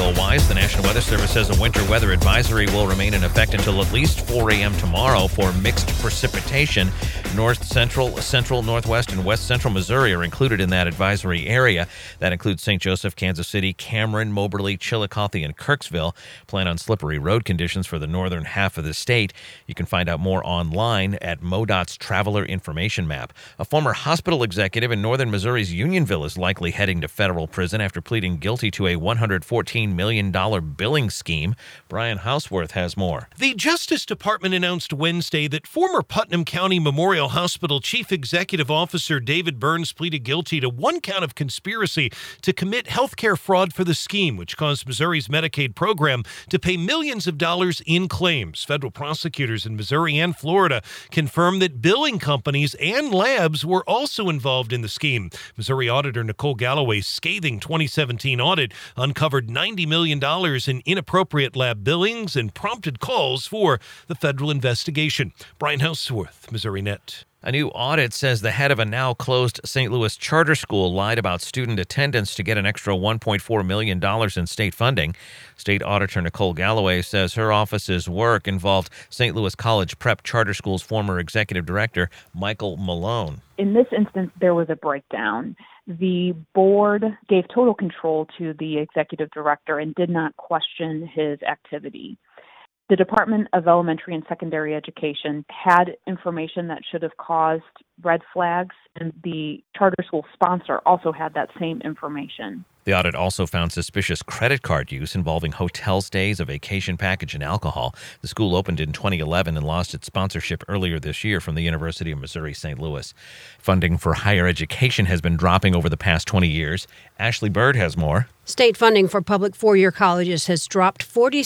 Weathercaller-wise, the National Weather Service says a winter weather advisory will remain in effect until at least 4 a.m. tomorrow for mixed precipitation. North Central, Northwest, and West Central Missouri are included in that advisory area. That includes St. Joseph, Kansas City, Cameron, Moberly, Chillicothe, and Kirksville. Plan on slippery road conditions for the northern half of the state. You can find out more online at MoDOT's Traveler Information Map. A former hospital executive in northern Missouri's Unionville is likely heading to federal prison after pleading guilty to a $114 million billing scheme. Brian Houseworth has more. The Justice Department announced Wednesday that former Putnam County Memorial Hospital Chief Executive Officer David Burns pleaded guilty to one count of conspiracy to commit healthcare fraud for the scheme, which caused Missouri's Medicaid program to pay millions of dollars in claims. Federal prosecutors in Missouri and Florida confirmed that billing companies and labs were also involved in the scheme. Missouri Auditor Nicole Galloway's scathing 2017 audit uncovered $90 million in inappropriate lab billings and prompted calls for the federal investigation. Brian Houseworth, Missouri Net. A new audit says the head of a now-closed St. Louis charter school lied about student attendance to get an extra $1.4 million in state funding. State Auditor Nicole Galloway says her office's work involved St. Louis College Prep Charter School's former executive director, Michael Malone. In this instance, there was a breakdown. The board gave total control to the executive director and did not question his activity. The Department of Elementary and Secondary Education had information that should have caused red flags, and the charter school sponsor also had that same information. The audit also found suspicious credit card use involving hotel stays, a vacation package, and alcohol. The school opened in 2011 and lost its sponsorship earlier this year from the University of Missouri St. Louis. Funding for higher education has been dropping over the past 20 years. Ashley Bird has more. State funding for public four-year colleges has dropped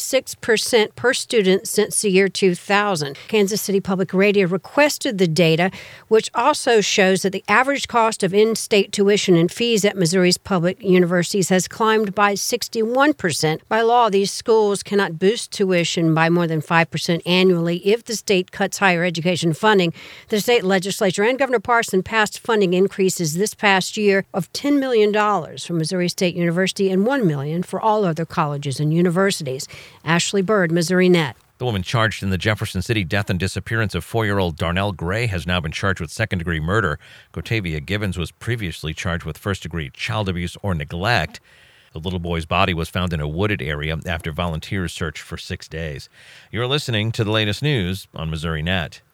46% per student since the year 2000. Kansas City Public Radio requested the data, which also shows that the average cost of in-state tuition and fees at Missouri's public universities has climbed by 61%. By law, these schools cannot boost tuition by more than 5% annually if the state cuts higher education funding. The state legislature and Governor Parson passed funding increases this past year of $10 million for Missouri State University and $1 million for all other colleges and universities. Ashley Bird, Missouri Net. The woman charged in the Jefferson City death and disappearance of 4-year-old Darnell Gray has now been charged with second-degree murder. Gotavia Gibbons was previously charged with first-degree child abuse or neglect. The little boy's body was found in a wooded area after volunteers searched for 6 days. You're listening to the latest news on Missouri Net.